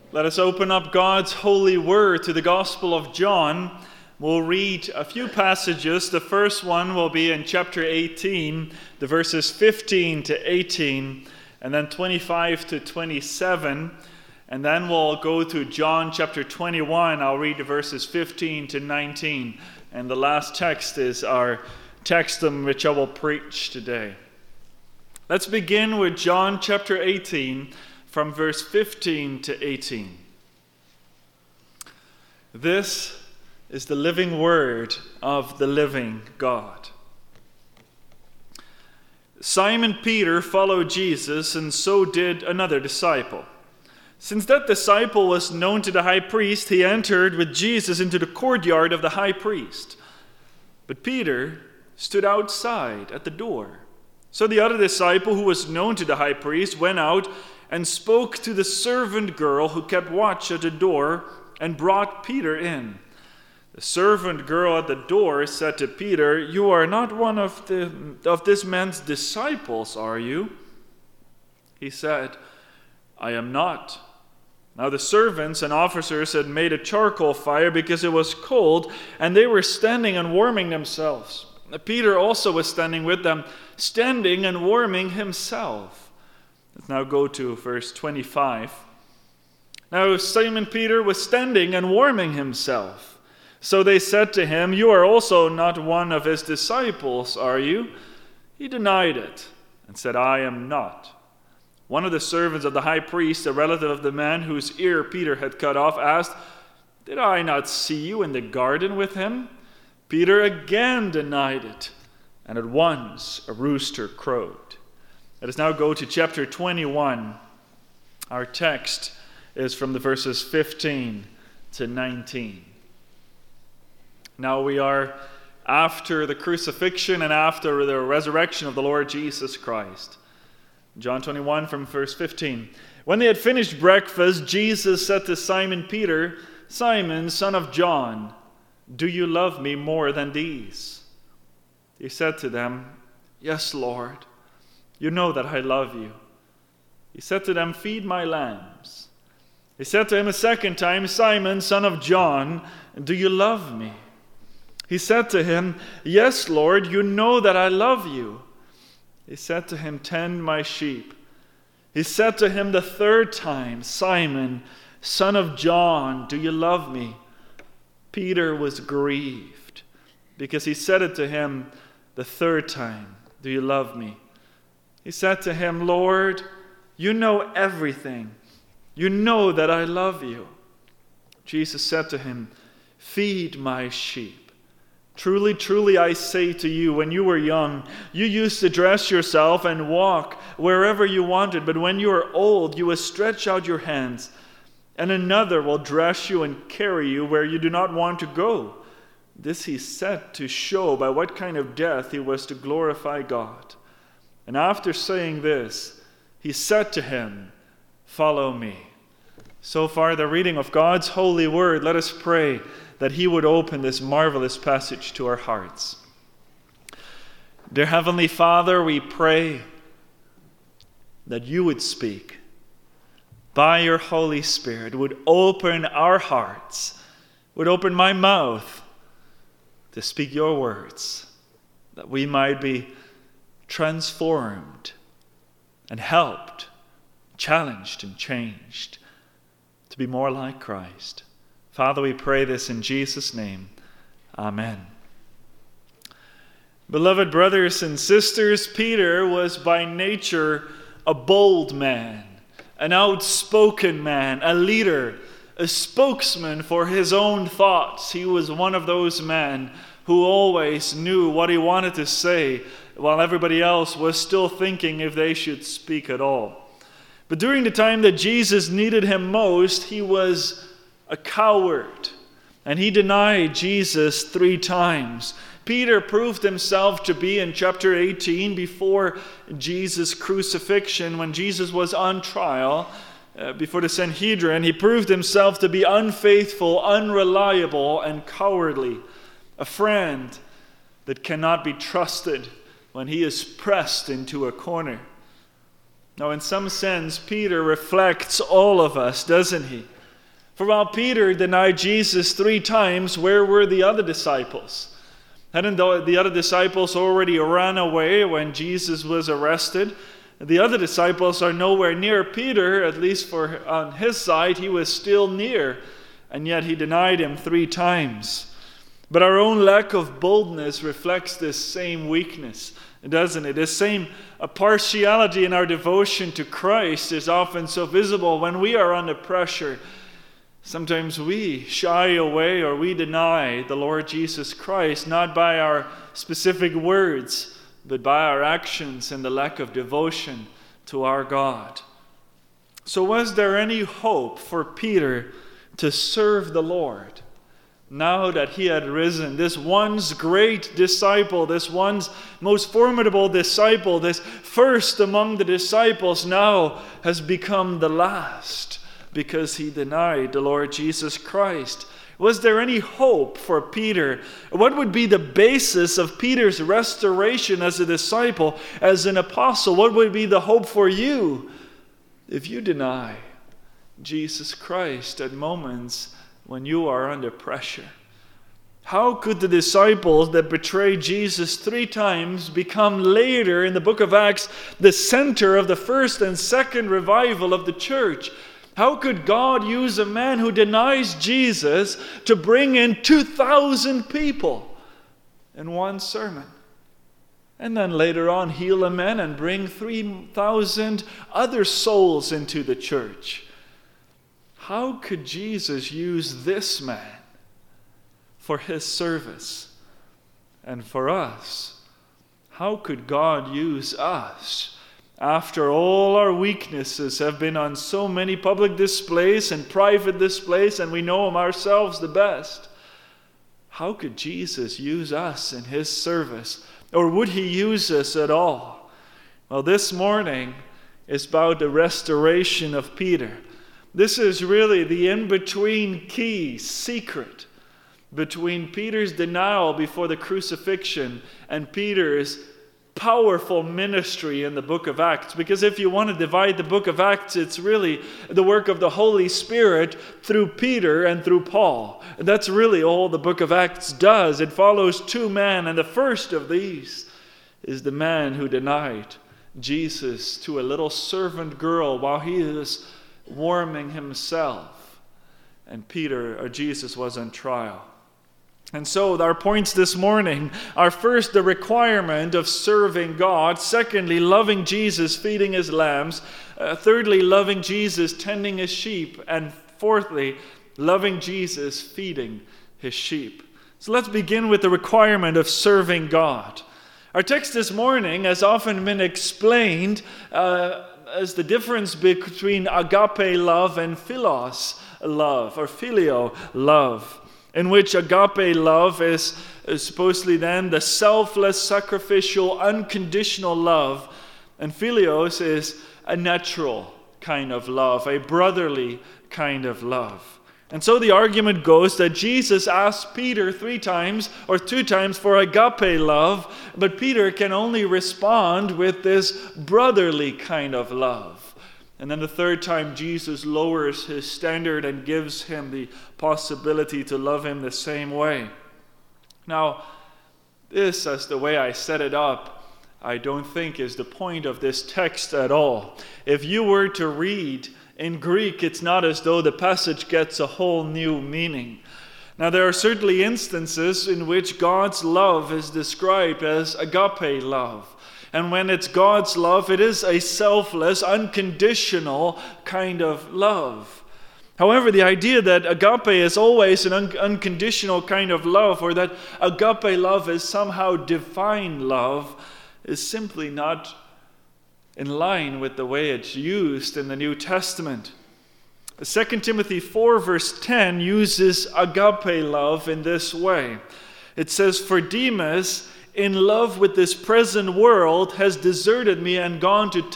Let us open up God's holy word to the Gospel of John. We'll read a few passages. The first one will be in chapter 18, the verses 15 to 18, and then 25 to 27. And then we'll go to John chapter 21. I'll read the verses 15 to 19. And the last text is our text on which I will preach today. Let's begin with John chapter 18, from verse 15 to 18. This is the living word of the living God. Simon Peter followed Jesus, and so did another disciple. Since that disciple was known to the high priest, he entered with Jesus into the courtyard of the high priest. But Peter stood outside at the door. So the other disciple, who was known to the high priest, went out and spoke to the servant girl who kept watch at the door and brought Peter in. The servant girl at the door said to Peter, "You are not one of this man's disciples, are you?" He said, "I am not." Now the servants and officers had made a charcoal fire because it was cold, and they were standing and warming themselves. Peter also was standing with them, standing and warming himself. Let's now go to verse 25. Now Simon Peter was standing and warming himself. So they said to him, "You are also not one of his disciples, are you?" He denied it and said, "I am not." One of the servants of the high priest, a relative of the man whose ear Peter had cut off, asked, "Did I not see you in the garden with him?" Peter again denied it, and at once a rooster crowed. Let us now go to chapter 21. Our text is from the verses 15 to 19. Now we are after the crucifixion and after the resurrection of the Lord Jesus Christ. John 21 from verse 15. When they had finished breakfast, Jesus said to Simon Peter, "Simon, son of John, do you love me more than these?" He said to them, "Yes, Lord. You know that I love you." He said to them, "Feed my lambs." He said to him a second time, "Simon, son of John, do you love me?" He said to him, "Yes, Lord, you know that I love you." He said to him, "Tend my sheep." He said to him the third time, "Simon, son of John, do you love me?" Peter was grieved because he said it to him the third time, "Do you love me?" He said to him, "Lord, you know everything. You know that I love you." Jesus said to him, "Feed my sheep. Truly, truly, I say to you, when you were young, you used to dress yourself and walk wherever you wanted. But when you are old, you will stretch out your hands, and another will dress you and carry you where you do not want to go." This he said to show by what kind of death he was to glorify God. And after saying this, he said to him, "Follow me." So far, the reading of God's holy word. Let us pray that he would open this marvelous passage to our hearts. Dear Heavenly Father, we pray that you would speak by your Holy Spirit, would open our hearts, would open my mouth to speak your words, that we might be transformed and helped, challenged and changed to be more like Christ. Father, we pray this in Jesus' name. Amen. Beloved brothers and sisters, Peter was by nature a bold man, an outspoken man, a leader, a spokesman for his own thoughts. He was one of those men who always knew what he wanted to say, while everybody else was still thinking if they should speak at all. But during the time that Jesus needed him most, he was a coward, and he denied Jesus 3 times. Peter proved himself to be, in chapter 18, before Jesus' crucifixion, when Jesus was on trial before the Sanhedrin, he proved himself to be unfaithful, unreliable, and cowardly, a friend that cannot be trusted when he is pressed into a corner. Now, in some sense, Peter reflects all of us, doesn't he? For while Peter denied Jesus 3 times, where were the other disciples? Hadn't the other disciples already ran away when Jesus was arrested? The other disciples are nowhere near Peter, at least on his side, he was still near, and yet he denied him 3 times. But our own lack of boldness reflects this same weakness, doesn't it? This same partiality in our devotion to Christ is often so visible when we are under pressure. Sometimes we shy away or we deny the Lord Jesus Christ, not by our specific words, but by our actions and the lack of devotion to our God. So was there any hope for Peter to serve the Lord now that he had risen? This once great disciple, this once most formidable disciple, this first among the disciples now has become the last, because he denied the Lord Jesus Christ. Was there any hope for Peter? What would be the basis of Peter's restoration as a disciple, as an apostle? What would be the hope for you if you deny Jesus Christ at moments when you are under pressure? How could the disciples that betrayed Jesus 3 times become later in the book of Acts the center of the first and second revival of the church? How could God use a man who denies Jesus to bring in 2,000 people in one sermon? And then later on heal a man and bring 3,000 other souls into the church. How could Jesus use this man for his service? And for us, how could God use us? After all our weaknesses have been on so many public displays and private displays, and we know them ourselves the best, how could Jesus use us in his service? Or would he use us at all? Well, this morning is about the restoration of Peter. This is really the in-between key secret between Peter's denial before the crucifixion and Peter's powerful ministry in the book of Acts. Because if you want to divide the book of Acts, it's really the work of the Holy Spirit through Peter and through Paul. And that's really all the book of Acts does. It follows 2 men, and the first of these is the man who denied Jesus to a little servant girl while he is warming himself. And Jesus was on trial. And so our points this morning are: first, the requirement of serving God; secondly, loving Jesus, feeding his lambs; thirdly, loving Jesus, tending his sheep; and fourthly, loving Jesus, feeding his sheep. So let's begin with the requirement of serving God. Our text this morning has often been explained as the difference between agape love and philos love, or filio love, in which agape love is supposedly then the selfless, sacrificial, unconditional love, and philios is a natural kind of love, a brotherly kind of love. And so the argument goes that Jesus asked Peter 3 times or 2 times for agape love, but Peter can only respond with this brotherly kind of love. And then the 3rd time, Jesus lowers his standard and gives him the possibility to love him the same way. Now, this, as the way I set it up, I don't think is the point of this text at all. If you were to read in Greek, it's not as though the passage gets a whole new meaning. Now, there are certainly instances in which God's love is described as agape love. And when it's God's love, it is a selfless, unconditional kind of love. However, the idea that agape is always an unconditional kind of love, or that agape love is somehow divine love, is simply not in line with the way it's used in the New Testament. 2 Timothy 4 verse 10 uses agape love in this way. It says, "For Demas, in love with this present world, has deserted me and gone to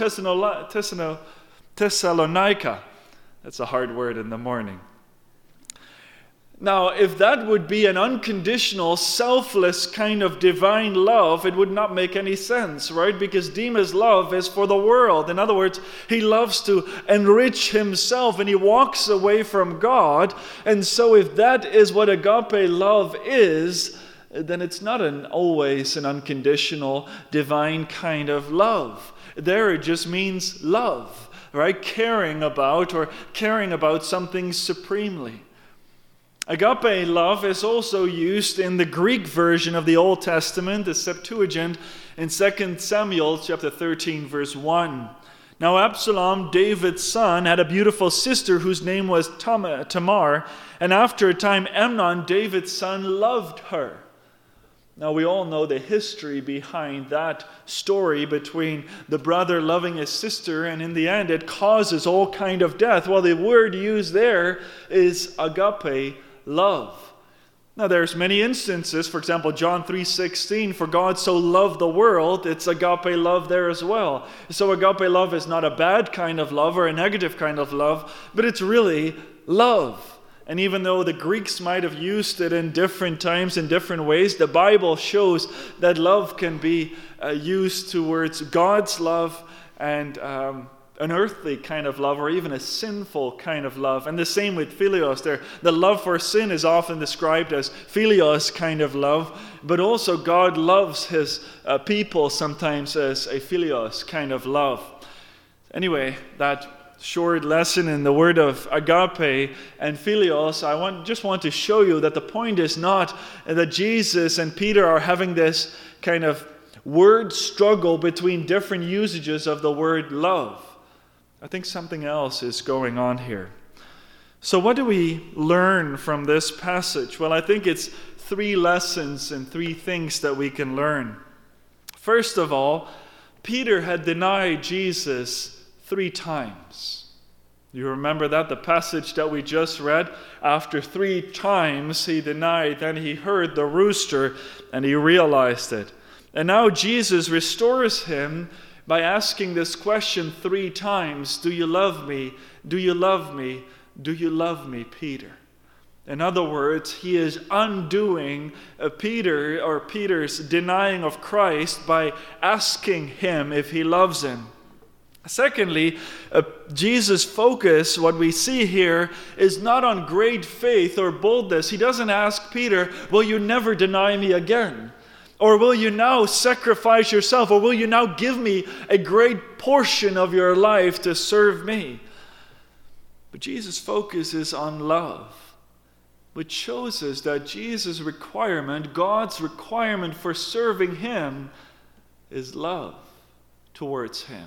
Thessalonica." That's a hard word in the morning. Now, if that would be an unconditional, selfless kind of divine love, it would not make any sense, right? Because Demas' love is for the world. In other words, he loves to enrich himself and he walks away from God. And so if that is what agape love is, then it's not always an unconditional, divine kind of love. There it just means love, right? Caring about something supremely. Agape love is also used in the Greek version of the Old Testament, the Septuagint, in 2 Samuel chapter 13, verse 1. Now Absalom, David's son, had a beautiful sister whose name was Tamar, and after a time Amnon, David's son, loved her. Now we all know the history behind that story between the brother loving his sister, and in the end it causes all kind of death. Well, the word used there is agape love. Now there's many instances, for example, John 3:16, for God so loved the world, it's agape love there as well. So agape love is not a bad kind of love or a negative kind of love, but it's really love. And even though the Greeks might have used it in different times, in different ways, the Bible shows that love can be used towards God's love and an earthly kind of love, or even a sinful kind of love. And the same with philios. The love for sin is often described as philios kind of love, but also God loves his people sometimes as a philios kind of love. Anyway, that short lesson in the word of agape and philios, I just want to show you that the point is not that Jesus and Peter are having this kind of word struggle between different usages of the word love. I think something else is going on here. So what do we learn from this passage? Well, I think it's 3 lessons and 3 things that we can learn. First of all, Peter had denied Jesus 3 times. You remember that? The passage that we just read? After 3 times he denied, then he heard the rooster and he realized it. And now Jesus restores him by asking this question 3 times. Do you love me? Do you love me? Do you love me, Peter? In other words, he is undoing Peter's denying of Christ by asking him if he loves him. Secondly, Jesus' focus, what we see here, is not on great faith or boldness. He doesn't ask Peter, will you never deny me again? Or will you now sacrifice yourself? Or will you now give me a great portion of your life to serve me? But Jesus' focus is on love, which shows us that Jesus' requirement, God's requirement for serving him, is love towards him.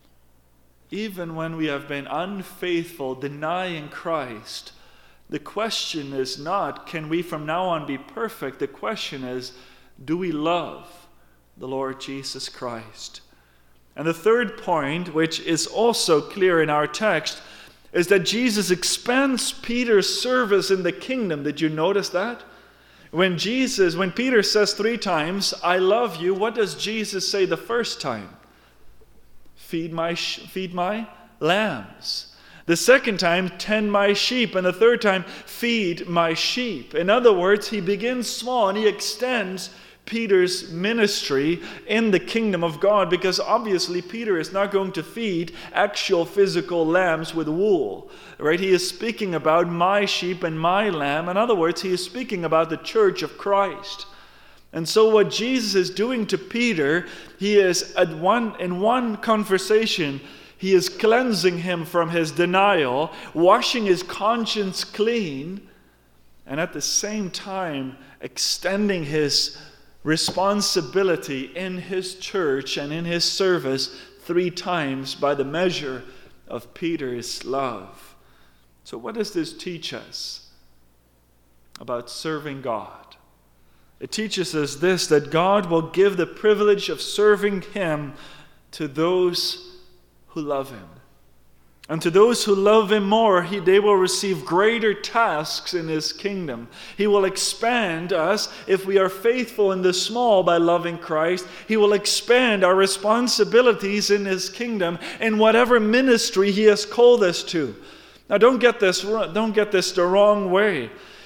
Even when we have been unfaithful, denying Christ, the question is not, can we from now on be perfect? The question is, do we love the Lord Jesus Christ? And the third point, which is also clear in our text, is that Jesus expands Peter's service in the kingdom. Did you notice that? When Peter says 3 times, I love you, what does Jesus say the first time? Feed my lambs. The second time, tend my sheep. And the third time, feed my sheep. In other words, he begins small and he extends Peter's ministry in the kingdom of God, because obviously Peter is not going to feed actual physical lambs with wool, right? He is speaking about my sheep and my lamb. In other words, he is speaking about the church of Christ. And so what Jesus is doing to Peter, he is in one conversation, he is cleansing him from his denial, washing his conscience clean, and at the same time extending his responsibility in his church and in his service 3 times by the measure of Peter's love. So what does this teach us about serving God? It teaches us this, that God will give the privilege of serving him to those who love him. And to those who love him more, they will receive greater tasks in his kingdom. He will expand us if we are faithful in the small by loving Christ. He will expand our responsibilities in his kingdom in whatever ministry he has called us to. Now don't get this the wrong way.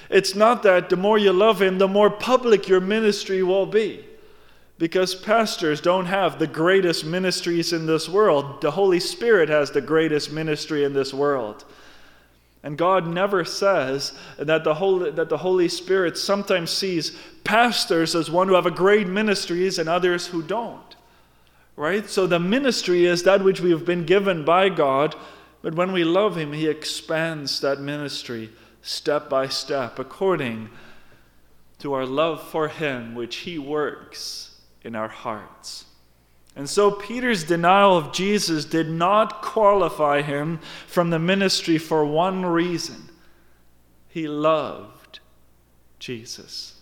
It's not that the more you love him, the more public your ministry will be. Because pastors don't have the greatest ministries in this world. The Holy Spirit has the greatest ministry in this world. And God never says that the Holy Spirit sometimes sees pastors as one who have a great ministries and others who don't. Right? So the ministry is that which we have been given by God, but when we love him, he expands that ministry step by step according to our love for him, which he works in our hearts. And so Peter's denial of Jesus did not qualify him from the ministry for one reason. He loved Jesus.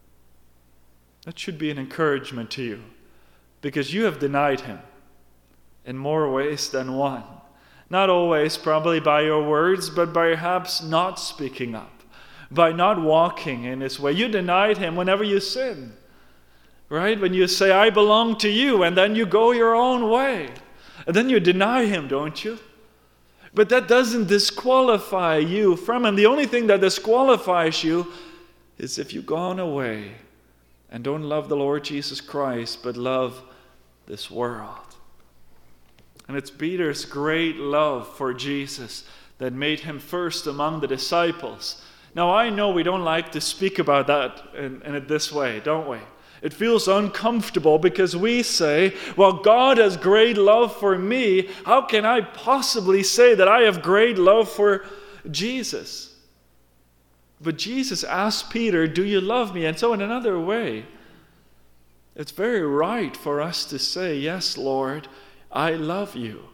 That should be an encouragement to you, because you have denied him in more ways than one. Not always probably by your words, but perhaps not speaking up, by not walking in his way. You denied him whenever you sin. Right? When you say, I belong to you, and then you go your own way. And then you deny him, don't you? But that doesn't disqualify you from him. The only thing that disqualifies you is if you've gone away and don't love the Lord Jesus Christ, but love this world. And it's Peter's great love for Jesus that made him first among the disciples. Now, I know we don't like to speak about that in this way, don't we? It feels uncomfortable because we say, well, God has great love for me. How can I possibly say that I have great love for Jesus? But Jesus asked Peter, do you love me? And so in another way, it's very right for us to say, yes, Lord, I love you.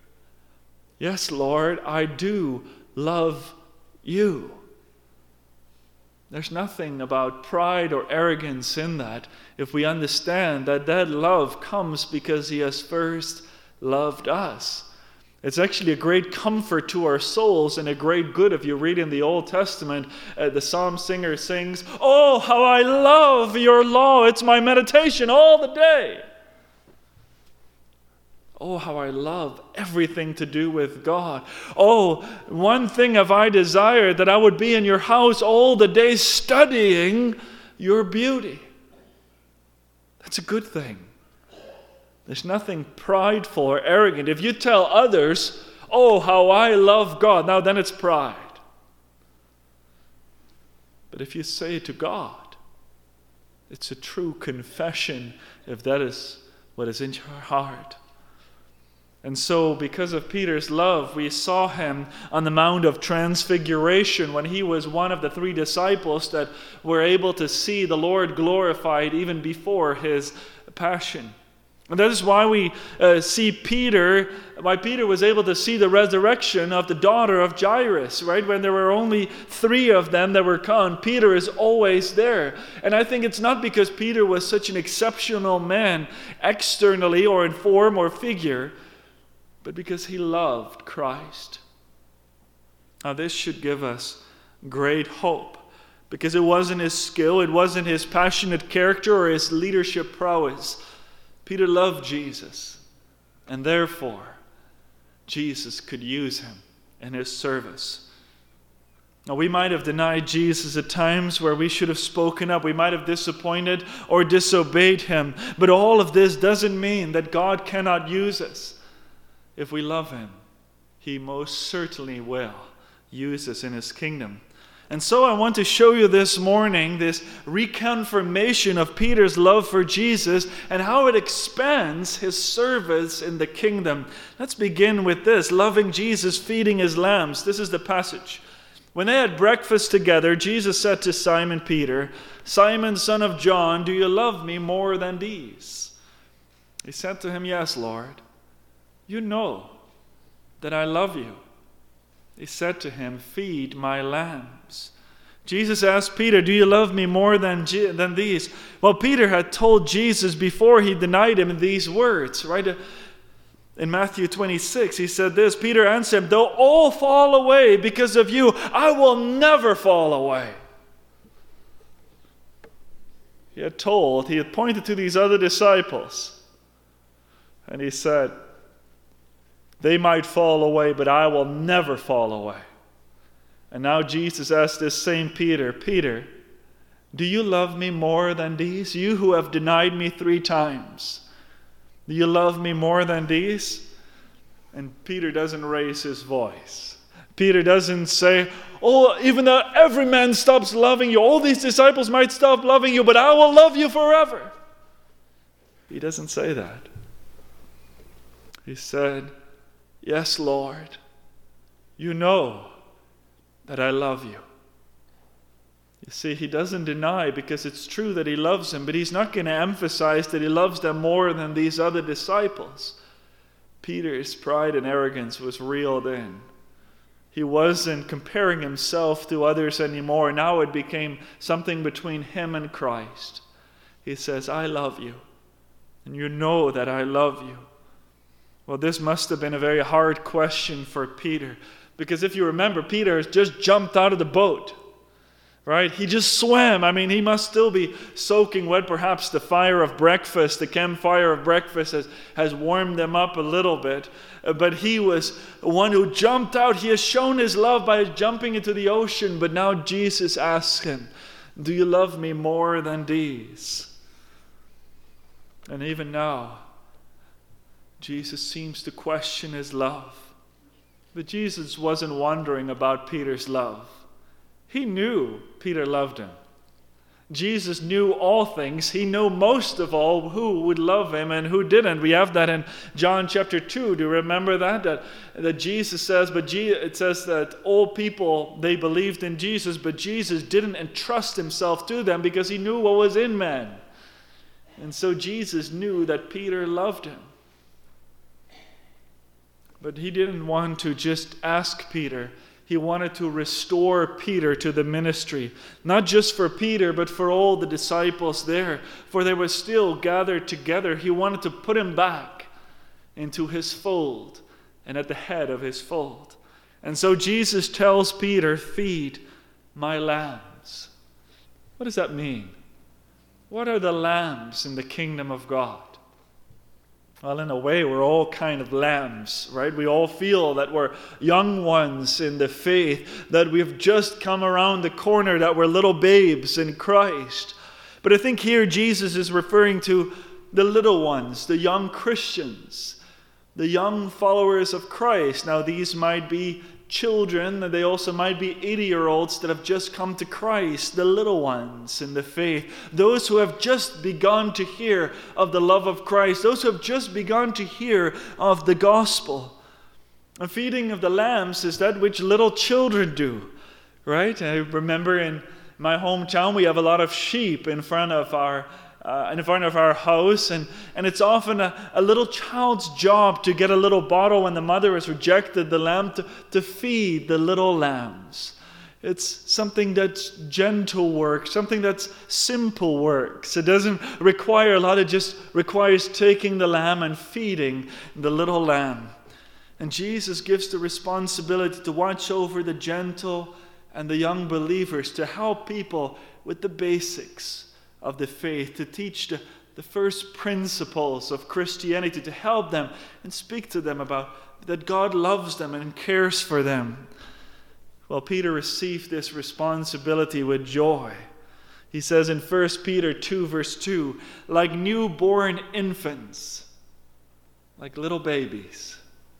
Yes, Lord, I do love you. There's nothing about pride or arrogance in that if we understand that that love comes because he has first loved us. It's actually a great comfort to our souls and a great good. If you read in the Old Testament, the psalm singer sings, oh, how I love your law. It's my meditation all the day. Oh, how I love everything to do with God. Oh, one thing have I desired, that I would be in your house all the day studying your beauty. That's a good thing. There's nothing prideful or arrogant. If you tell others, oh, how I love God, now then it's pride. But if you say to God, it's a true confession if that is what is in your heart. And so, because of Peter's love, we saw him on the Mount of Transfiguration when he was one of the 3 disciples that were able to see the Lord glorified even before his passion. And that is why we see why Peter was able to see the resurrection of the daughter of Jairus, right? When there were only 3 of them that were gone, Peter is always there. And I think it's not because Peter was such an exceptional man externally or in form or figure, but because he loved Christ. Now this should give us great hope, because it wasn't his skill, it wasn't his passionate character or his leadership prowess. Peter loved Jesus, and therefore Jesus could use him in his service. Now, we might have denied Jesus at times where we should have spoken up. We might have disappointed or disobeyed him. But all of this doesn't mean that God cannot use us. If we love him, he most certainly will use us in his kingdom. And so I want to show you this morning this reconfirmation of Peter's love for Jesus and how it expands his service in the kingdom. Let's begin with this, loving Jesus, feeding his lambs. This is the passage. When they had breakfast together, Jesus said to Simon Peter, Simon, son of John, do you love me more than these? He said to him, yes, Lord. You know that I love you. He said to him, feed my lambs. Jesus asked Peter, do you love me more than these? Well, Peter had told Jesus before he denied him these words, right? In Matthew 26, he said this, Peter answered him, though all fall away because of you, I will never fall away. He had pointed to these other disciples, and he said, they might fall away, but I will never fall away. And now Jesus asked this same Peter, Peter, do you love me more than these? You who have denied me 3 times. Do you love me more than these? And Peter doesn't raise his voice. Peter doesn't say, oh, even though every man stops loving you, all these disciples might stop loving you, but I will love you forever. He doesn't say that. He said, yes, Lord, you know that I love you. You see, he doesn't deny because it's true that he loves him, but he's not going to emphasize that he loves them more than these other disciples. Peter's pride and arrogance was reeled in. He wasn't comparing himself to others anymore. Now it became something between him and Christ. He says, I love you, and you know that I love you. Well, this must have been a very hard question for Peter, because if you remember, Peter has just jumped out of the boat. Right? He just swam. I mean, he must still be soaking wet. Perhaps the fire of breakfast, the campfire of breakfast has warmed them up a little bit. But he was one who jumped out. He has shown his love by jumping into the ocean. But now Jesus asks him, do you love me more than these? And even now, Jesus seems to question his love. But Jesus wasn't wondering about Peter's love. He knew Peter loved him. Jesus knew all things. He knew most of all who would love him and who didn't. We have that in John chapter 2. Do you remember that? That Jesus says, it says that all people, they believed in Jesus, but Jesus didn't entrust himself to them because he knew what was in man. And so Jesus knew that Peter loved him. But he didn't want to just ask Peter. He wanted to restore Peter to the ministry, not just for Peter, but for all the disciples there, for they were still gathered together. He wanted to put him back into his fold and at the head of his fold. And so Jesus tells Peter, feed my lambs. What does that mean? What are the lambs in the kingdom of God? Well, in a way, we're all kind of lambs, right? We all feel that we're young ones in the faith, that we've just come around the corner, that we're little babes in Christ. But I think here Jesus is referring to the little ones, the young Christians, the young followers of Christ. Now, these might be children, they also might be 80-year-olds that have just come to Christ, the little ones in the faith, those who have just begun to hear of the love of Christ, those who have just begun to hear of the gospel. A feeding of the lambs is that which little children do, right? I remember in my hometown we have a lot of sheep in front of our house, and it's often a little child's job to get a little bottle when the mother has rejected the lamb to feed the little lambs. It's something that's gentle work, something that's simple work. So it doesn't require a lot, it just requires taking the lamb and feeding the little lamb. And Jesus gives the responsibility to watch over the gentle and the young believers, to help people with the basics of the faith, to teach the first principles of Christianity, to help them and speak to them about that God loves them and cares for them. Well, Peter received this responsibility with joy. He says in 1 Peter 2 verse 2, like newborn infants, like little babies,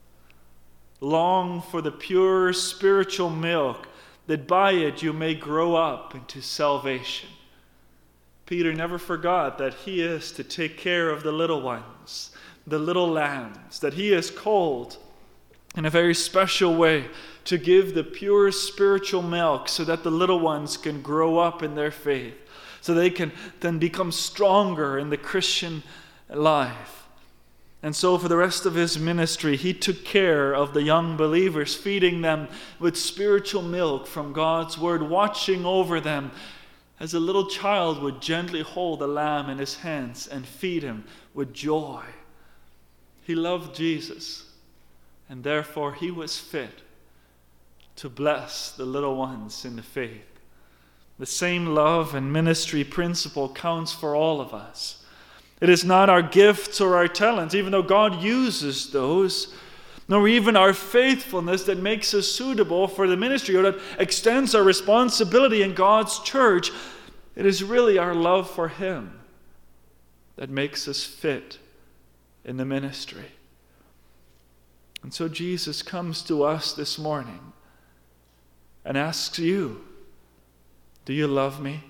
long for the pure spiritual milk, that by it you may grow up into salvation. Peter never forgot that he is to take care of the little ones, the little lambs, that he is called in a very special way to give the pure spiritual milk so that the little ones can grow up in their faith, so they can then become stronger in the Christian life. And so for the rest of his ministry, he took care of the young believers, feeding them with spiritual milk from God's word, watching over them as a little child would gently hold a lamb in his hands and feed him with joy. He loved Jesus, and therefore he was fit to bless the little ones in the faith. The same love and ministry principle counts for all of us. It is not our gifts or our talents, even though God uses those. nor even our faithfulness that makes us suitable for the ministry or that extends our responsibility in God's church. It is really our love for Him that makes us fit in the ministry. And so Jesus comes to us this morning and asks you, do you love me?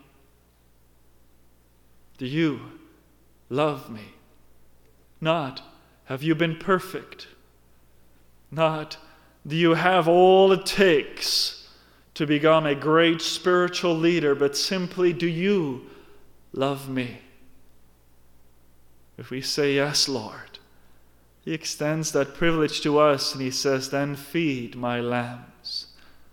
Do you love me? Not, have you been perfect? Not, do you have all it takes to become a great spiritual leader, but simply, do you love me? If we say, yes, Lord, He extends that privilege to us and He says, then feed my lambs.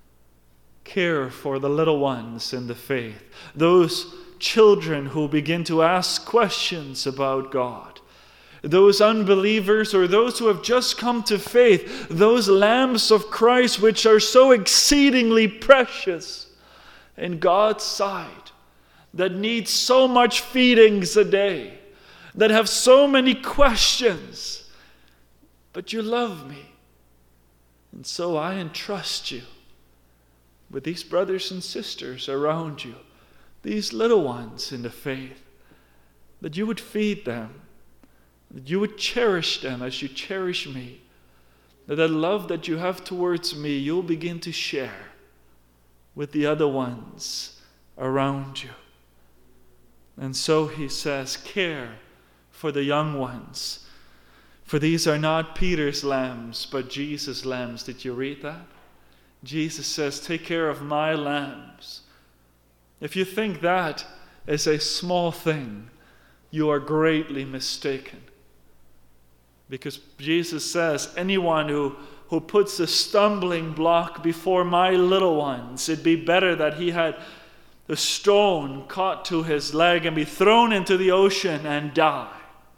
Care for the little ones in the faith, those children who begin to ask questions about God, those unbelievers or those who have just come to faith, those lambs of Christ which are so exceedingly precious in God's sight, that need so much feedings a day, that have so many questions, but you love me. And so I entrust you with these brothers and sisters around you, these little ones in the faith, that you would feed them, that you would cherish them as you cherish me, that the love that you have towards me, you'll begin to share with the other ones around you. And so He says, care for the young ones, for these are not Peter's lambs, but Jesus' lambs. Did you read that? Jesus says, take care of my lambs. If you think that is a small thing, you are greatly mistaken. Because Jesus says, anyone who puts a stumbling block before my little ones, it'd be better that he had a stone caught to his leg and be thrown into the ocean and die.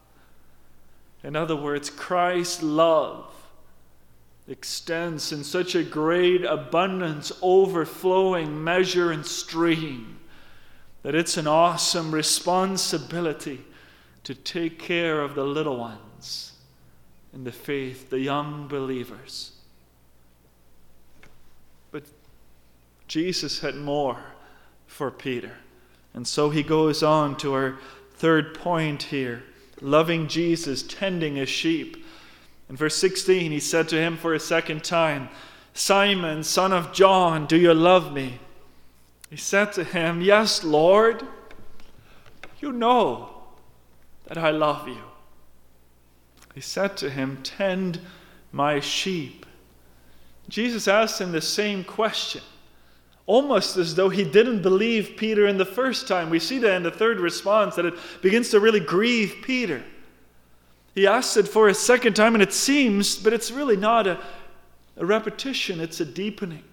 In other words, Christ's love extends in such a great abundance, overflowing measure and stream, that it's an awesome responsibility to take care of the little ones in the faith, the young believers. But Jesus had more for Peter. And so he goes on to our third point here, loving Jesus, tending his sheep. In verse 16, he said to him for a second time, Simon, son of John, do you love me? He said to him, yes, Lord, you know that I love you. He said to him, tend my sheep. Jesus asked him the same question, almost as though he didn't believe Peter in the first time. We see that in the third response, that it begins to really grieve Peter. He asked it for a second time, and it seems, but it's really not a repetition, it's a deepening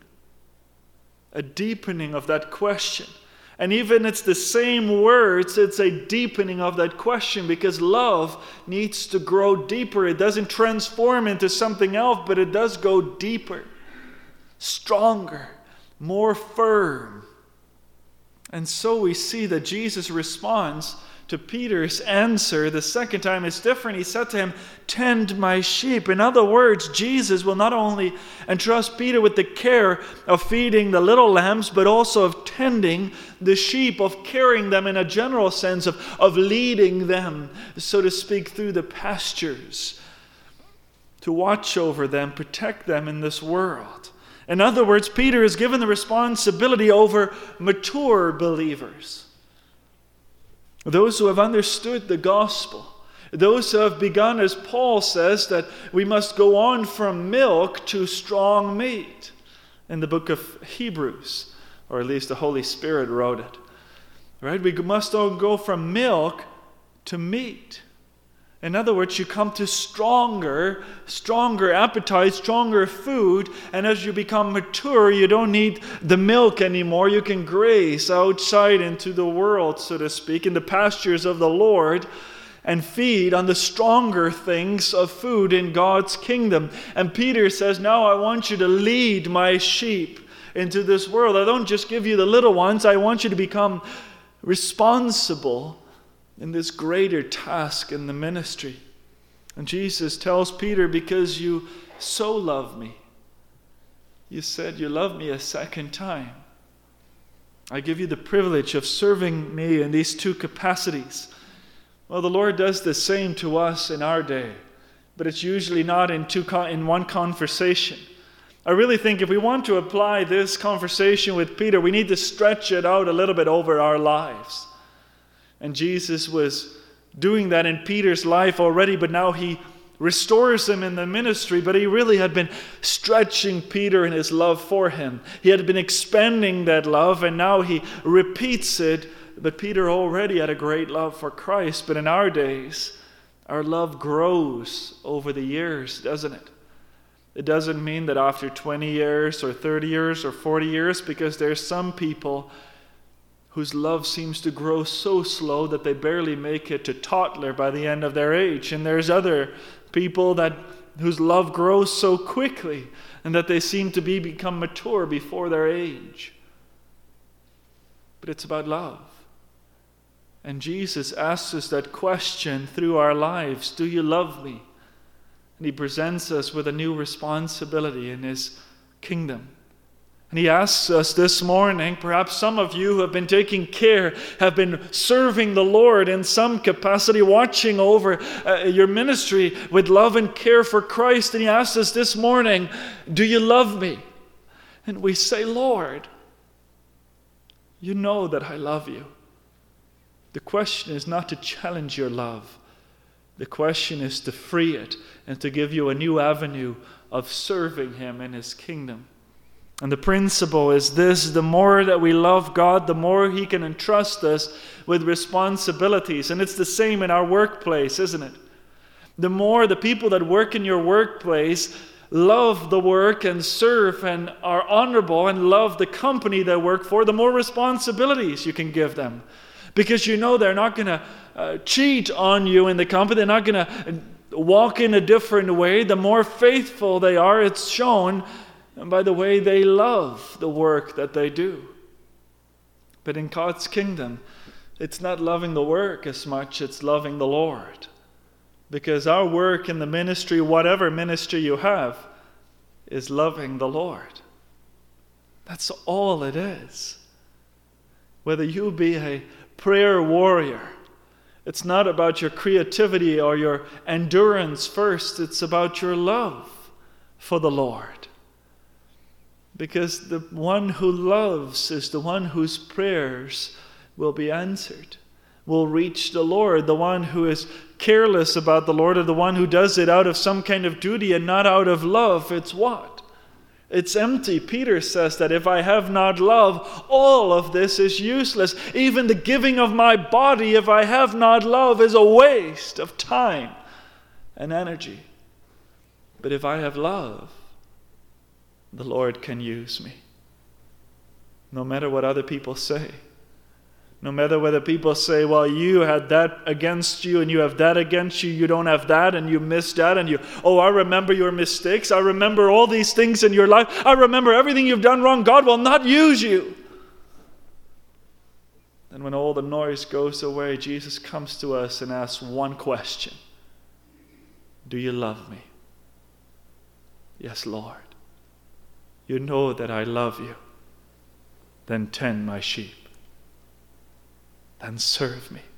of that question. And even it's the same words, it's a deepening of that question, because love needs to grow deeper. It doesn't transform into something else, but it does go deeper, stronger, more firm. And so we see that Jesus responds to Peter's answer the second time is different. He said to him, tend my sheep. In other words, Jesus will not only entrust Peter with the care of feeding the little lambs, but also of tending the sheep, of carrying them in a general sense, of leading them, so to speak, through the pastures, to watch over them, protect them in this world. In other words, Peter is given the responsibility over mature believers, those who have understood the gospel, those who have begun, as Paul says, that we must go on from milk to strong meat in the book of Hebrews, or at least the Holy Spirit wrote it. Right? We must all go from milk to meat. In other words, you come to stronger appetite, stronger food, and as you become mature, you don't need the milk anymore. You can graze outside into the world, so to speak, in the pastures of the Lord, and feed on the stronger things of food in God's kingdom. And Peter says, now I want you to lead my sheep into this world. I don't just give you the little ones. I want you to become responsible in this greater task in the ministry. And Jesus tells Peter, because you so love me. You said you love me a second time. I give you the privilege of serving me in these two capacities. Well, the Lord does the same to us in our day, but it's usually not in one conversation. I really think if we want to apply this conversation with Peter, we need to stretch it out a little bit over our lives. And Jesus was doing that in Peter's life already, but now he restores him in the ministry, but he really had been stretching Peter in his love for him. He had been expanding that love, and now he repeats it. But Peter already had a great love for Christ. But in our days, our love grows over the years, doesn't it? It doesn't mean that after 20 years or 30 years or 40 years, because there's some people whose love seems to grow so slow that they barely make it to toddler by the end of their age. And there's other people whose love grows so quickly and that they seem to become mature before their age. But it's about love. And Jesus asks us that question through our lives. Do you love me? And he presents us with a new responsibility in his kingdom. And he asks us this morning, perhaps some of you who have been taking care, have been serving the Lord in some capacity, watching over your ministry with love and care for Christ. And he asks us this morning, do you love me? And we say, Lord, you know that I love you. The question is not to challenge your love. The question is to free it and to give you a new avenue of serving him in his kingdom. And the principle is this: the more that we love God, the more he can entrust us with responsibilities. And it's the same in our workplace, isn't it? The more the people that work in your workplace love the work and serve and are honorable and love the company they work for, the more responsibilities you can give them. Because you know they're not going to cheat on you in the company. They're not going to walk in a different way. The more faithful they are, it's shown by the way they love the work that they do. But in God's kingdom, it's not loving the work as much, it's loving the Lord. Because our work in the ministry, whatever ministry you have, is loving the Lord. That's all it is. Whether you be a prayer warrior, it's not about your creativity or your endurance first, it's about your love for the Lord. Because the one who loves is the one whose prayers will be answered, will reach the Lord. The one who is careless about the Lord, or the one who does it out of some kind of duty and not out of love, it's what? It's empty. Peter says that if I have not love, all of this is useless. Even the giving of my body, if I have not love, is a waste of time and energy. But if I have love, the Lord can use me. No matter what other people say. No matter whether people say, well, you had that against you and you have that against you, you don't have that and you missed that, and I remember your mistakes. I remember all these things in your life. I remember everything you've done wrong. God will not use you. And when all the noise goes away, Jesus comes to us and asks one question. Do you love me? Yes, Lord. You know that I love you. Then tend my sheep. Then serve me.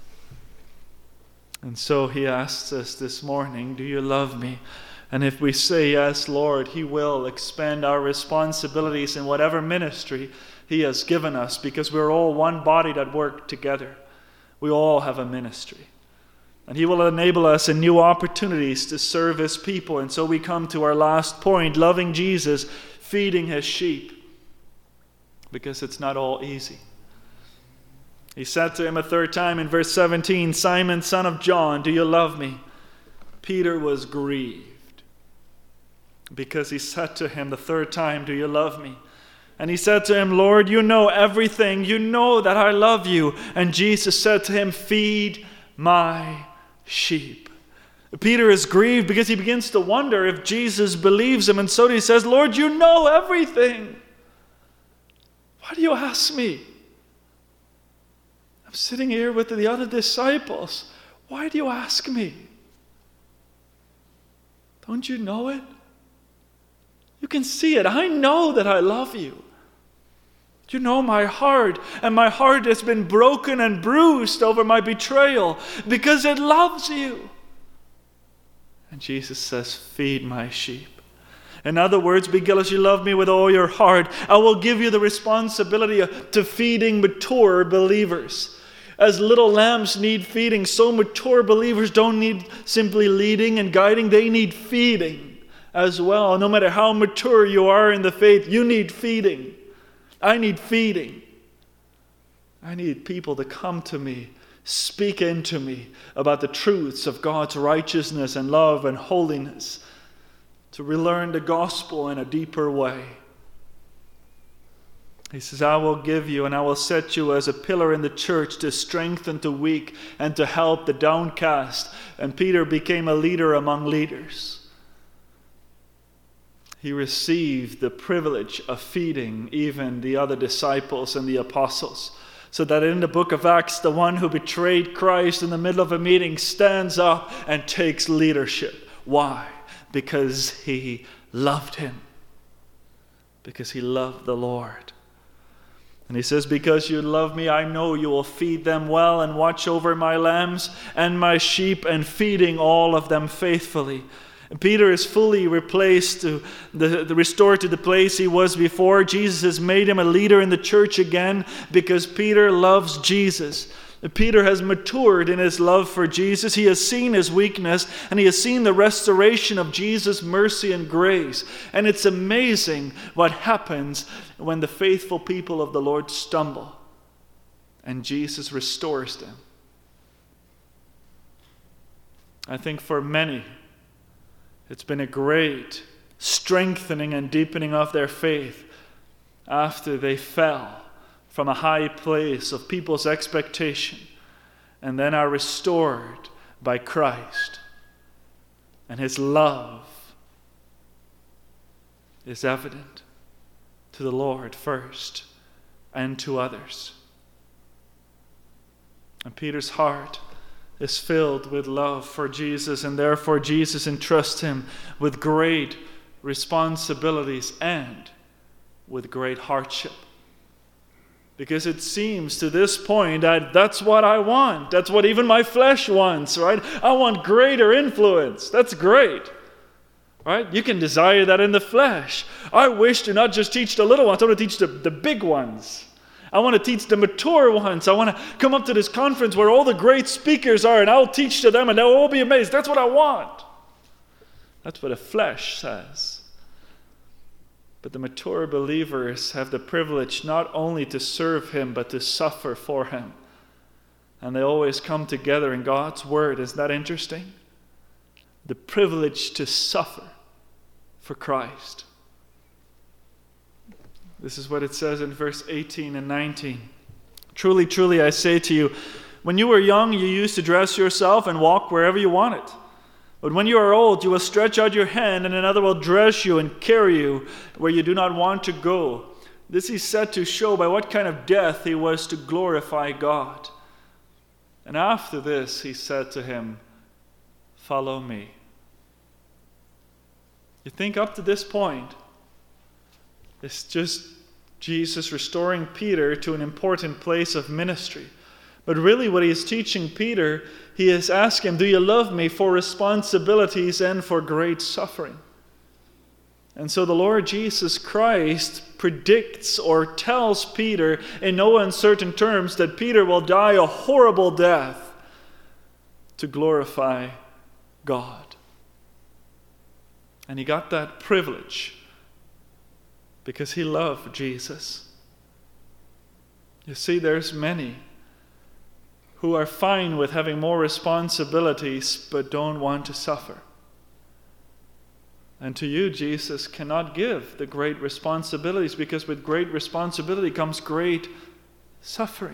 And so he asks us this morning, do you love me? And if we say yes, Lord, he will expand our responsibilities in whatever ministry he has given us, because we're all one body that work together. We all have a ministry. And he will enable us in new opportunities to serve his people. And so we come to our last point, loving Jesus, feeding his sheep. Because it's not all easy. He said to him a third time in verse 17, Simon, son of John, do you love me? Peter was grieved because he said to him the third time, do you love me? And he said to him, Lord, you know everything. You know that I love you. And Jesus said to him, feed my sheep. Peter is grieved because he begins to wonder if Jesus believes him. And so he says, Lord, you know everything. Why do you ask me? I'm sitting here with the other disciples. Why do you ask me? Don't you know it? You can see it. I know that I love you. You know my heart, and my heart has been broken and bruised over my betrayal because it loves you. And Jesus says, feed my sheep. In other words, because you love me with all your heart, I will give you the responsibility to feeding mature believers. As little lambs need feeding, so mature believers don't need simply leading and guiding. They need feeding as well. No matter how mature you are in the faith, you need feeding. I need feeding. I need people to come to me, speak into me about the truths of God's righteousness and love and holiness, to relearn the gospel in a deeper way. He says, I will give you and I will set you as a pillar in the church to strengthen the weak and to help the downcast. And Peter became a leader among leaders. He received the privilege of feeding even the other disciples and the apostles. So that in the book of Acts, the one who betrayed Christ in the middle of a meeting stands up and takes leadership. Why? Because he loved him. Because he loved the Lord. And he says, because you love me, I know you will feed them well and watch over my lambs and my sheep and feeding all of them faithfully. And Peter is fully replaced, restored to the place he was before. Jesus has made him a leader in the church again because Peter loves Jesus. Peter has matured in his love for Jesus. He has seen his weakness and he has seen the restoration of Jesus' mercy and grace. And it's amazing what happens when the faithful people of the Lord stumble and Jesus restores them. I think for many, it's been a great strengthening and deepening of their faith after they fell from a high place of people's expectation and then are restored by Christ. And his love is evident to the Lord first and to others. And Peter's heart is filled with love for Jesus, and therefore Jesus entrusts him with great responsibilities and with great hardship. Because it seems to this point that that's what I want. That's what even my flesh wants, right? I want greater influence. That's great, right? You can desire that in the flesh. I wish to not just teach the little ones. I want to teach the big ones. I want to teach the mature ones. I want to come up to this conference where all the great speakers are and I'll teach to them and they'll all be amazed. That's what I want. That's what the flesh says. But the mature believers have the privilege not only to serve him, but to suffer for him. And they always come together in God's word. Isn't that interesting? The privilege to suffer for Christ. This is what it says in verse 18 and 19. Truly, truly, I say to you, when you were young, you used to dress yourself and walk wherever you wanted. But when you are old, you will stretch out your hand, and another will dress you and carry you where you do not want to go. This he said to show by what kind of death he was to glorify God. And after this, he said to him, follow me. You think up to this point, it's just Jesus restoring Peter to an important place of ministry. But really what he is teaching Peter, he is asking him, do you love me for responsibilities and for great suffering? And so the Lord Jesus Christ predicts or tells Peter in no uncertain terms that Peter will die a horrible death to glorify God. And he got that privilege because he loved Jesus. You see, there's many who are fine with having more responsibilities but don't want to suffer. And to you, Jesus cannot give the great responsibilities because with great responsibility comes great suffering.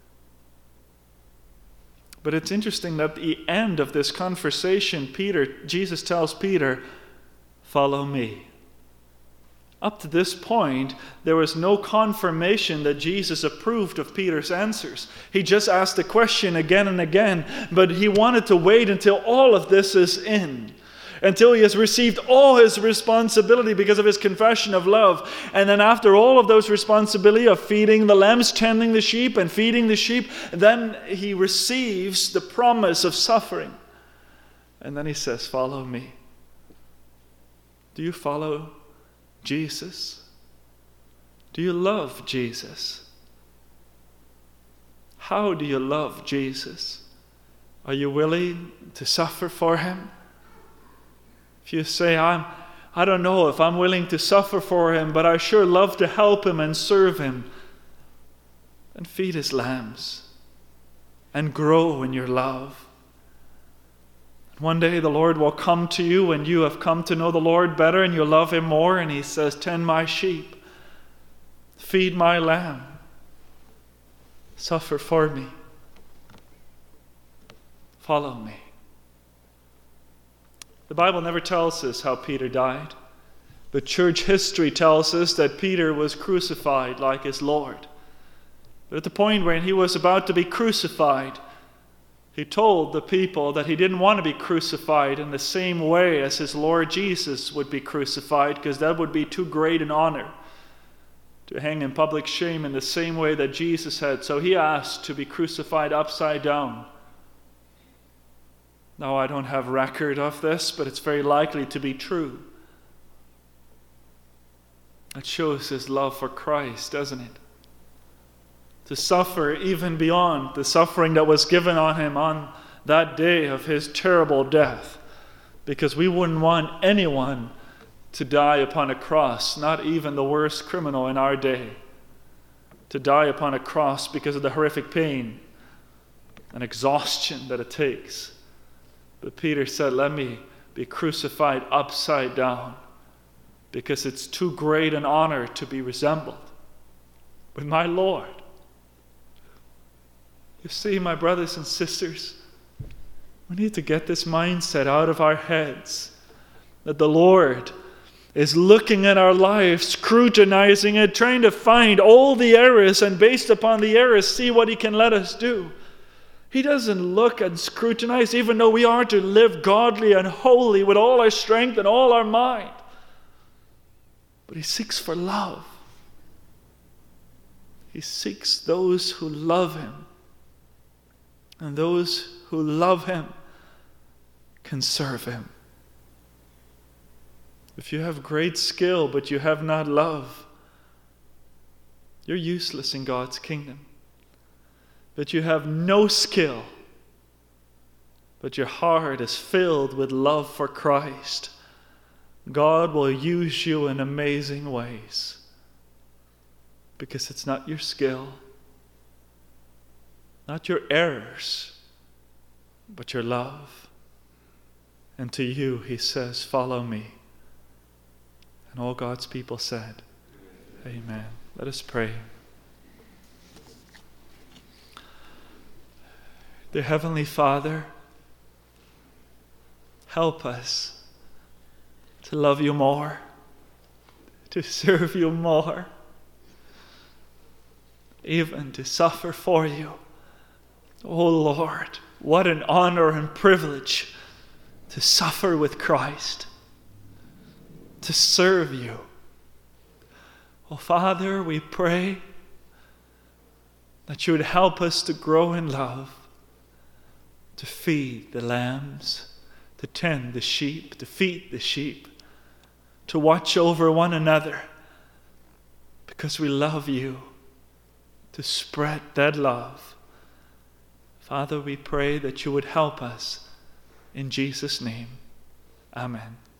But it's interesting that at the end of this conversation, Jesus tells Peter, follow me. Up to this point, there was no confirmation that Jesus approved of Peter's answers. He just asked the question again and again, but he wanted to wait until all of this is in. until he has received all his responsibility because of his confession of love. And then after all of those responsibility of feeding the lambs, tending the sheep, and feeding the sheep, then he receives the promise of suffering. And then he says, follow me. Do you follow Jesus? Do you love Jesus? How do you love Jesus? Are you willing to suffer for him? If you say, I don't know if I'm willing to suffer for him, but I sure love to help him and serve him, then feed his lambs and grow in your love. One day the Lord will come to you when you have come to know the Lord better and you love him more, and he says, tend my sheep, feed my lamb, suffer for me, follow me. The Bible never tells us how Peter died, but church history tells us that Peter was crucified like his Lord. But at the point when he was about to be crucified, he told the people that he didn't want to be crucified in the same way as his Lord Jesus would be crucified, because that would be too great an honor to hang in public shame in the same way that Jesus had. So he asked to be crucified upside down. Now, I don't have record of this, but it's very likely to be true. It shows his love for Christ, doesn't it? To suffer even beyond the suffering that was given on him on that day of his terrible death. Because we wouldn't want anyone to die upon a cross, not even the worst criminal in our day, to die upon a cross because of the horrific pain and exhaustion that it takes. But Peter said, let me be crucified upside down, because it's too great an honor to be resembled with my Lord. You see, my brothers and sisters, we need to get this mindset out of our heads that the Lord is looking at our lives, scrutinizing it, trying to find all the errors, and based upon the errors, see what he can let us do. He doesn't look and scrutinize, even though we are to live godly and holy with all our strength and all our mind. But he seeks for love. He seeks those who love him. And those who love him can serve him. If you have great skill but you have not love, you're useless in God's kingdom. But you have no skill, but your heart is filled with love for Christ, God will use you in amazing ways. Because it's not your skill, not your errors, but your love. And to you, he says, follow me. And all God's people said, amen. Let us pray. Dear Heavenly Father, help us to love you more, to serve you more, even to suffer for you. Oh Lord, what an honor and privilege to suffer with Christ, to serve you. Oh Father, we pray that you would help us to grow in love, to feed the lambs, to tend the sheep, to feed the sheep, to watch over one another, because we love you, to spread that love. Father, we pray that you would help us. In Jesus' name, amen.